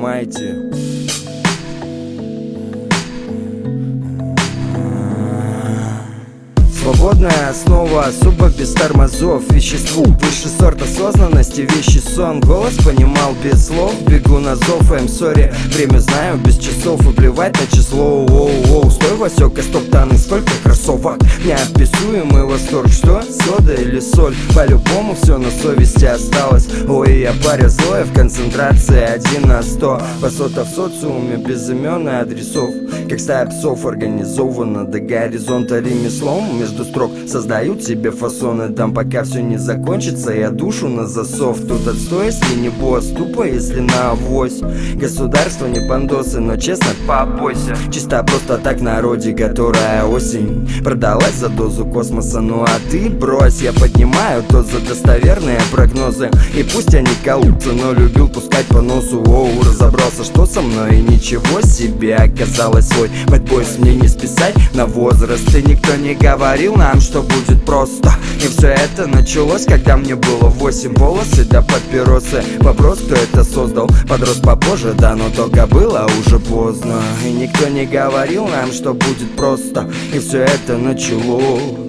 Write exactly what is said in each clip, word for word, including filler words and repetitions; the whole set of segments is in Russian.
понимаете. Свободная основа, особо без тормозов. Веществу выше сорт осознанности, вещи сон. Голос понимал без слов, бегу на зов, I'm sorry. Время знаю без часов и плевать на число. Оу-оу, стой, Васёк, стоп-таны, сколько кроссовок. Неописуемый восторг, что? Сода или соль? По-любому все на совести осталось. Ой, я паря злое в концентрации один на сто. Высота в социуме без имен и адресов. Как стая псов организована до горизонта ремеслом. Между строк создают себе фасоны. Там пока все не закончится, я душу на засов. Тут отстой, если не босс, тупо, если на авось. Государство не пандосы, но честно, побойся. Чисто просто так народе, которая осень продалась за дозу космоса. Ну а ты брось, я поднимаю то за достоверные прогнозы. И пусть они колутся, но любил пускать по носу. Оу, разобрался, что со мной, и ничего себе. Оказалось, свой бэтбойс мне не списать на возраст. И никто не говорил нам, что будет просто. И все это началось, когда мне было восемь. Волосы да папиросы. Вопрос, кто это создал, подрос попозже, да, но только было уже поздно. И никто не говорил нам, что будет просто. И все это началось.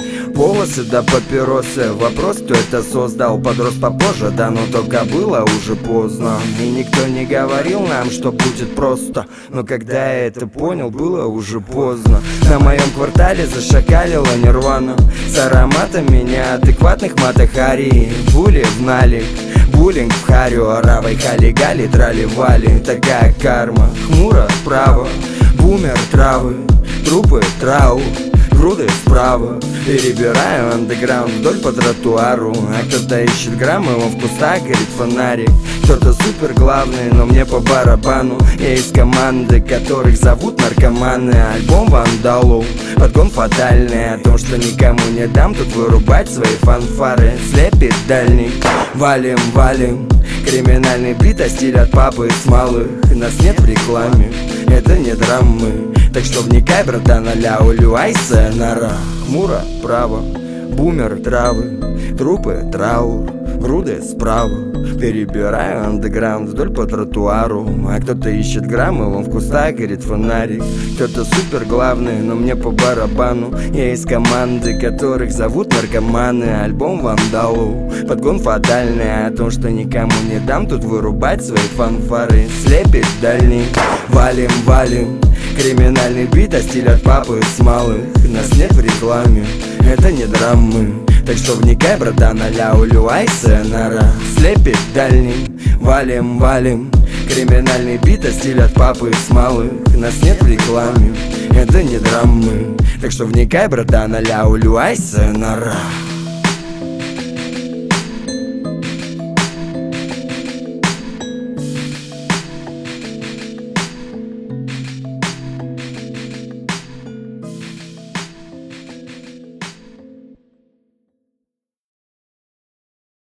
Волосы да папиросы. Вопрос, кто это создал, подрос попозже, да, но только было уже поздно. И никто не говорил нам, что будет просто. Но когда я это понял, было уже поздно. На моем квартале зашакалила нирвана с ароматами неадекватных матахари. Були в налик, буллинг в харю, оравой хали-гали, трали-вали. Такая карма, хмуро право, бумер травы, трупы траур, груды справа. Перебираю андеграунд вдоль по тротуару. А кто-то ищет граммы, он в кустах горит фонарик. Кто-то супер главный, но мне по барабану. Я из команды, которых зовут наркоманы. Альбом вандалу, подгон фатальный. О том, что никому не дам тут вырубать свои фанфары. Слепит дальний, валим, валим. Криминальный бит, а стиль от папы с малых. Нас нет в рекламе, это не драмы. Так что вникай, братан, а-ля улюайся нора. Хмуро право, бумер травы, трупы траур, груды справа. Перебираю андеграунд вдоль по тротуару. А кто-то ищет граммы, он в кустах горит фонарик. Кто-то супер главный, но мне по барабану. Я из команды, которых зовут наркоманы. Альбом вандалу, подгон фатальный. О том, что никому не дам тут вырубать свои фанфары. Слепит дальний, валим, валим. Криминальный бит, а стиль от папы с малых. Нас нет в рекламе, это не драмы. Так что вникай, братан, а-ля улюайся нора. Слепит дальний, валим, валим. Криминальный бит, а стиль от папы с малых. Нас нет в рекламе, это не драмы. Так что вникай, братан, а-ля улюайся нора.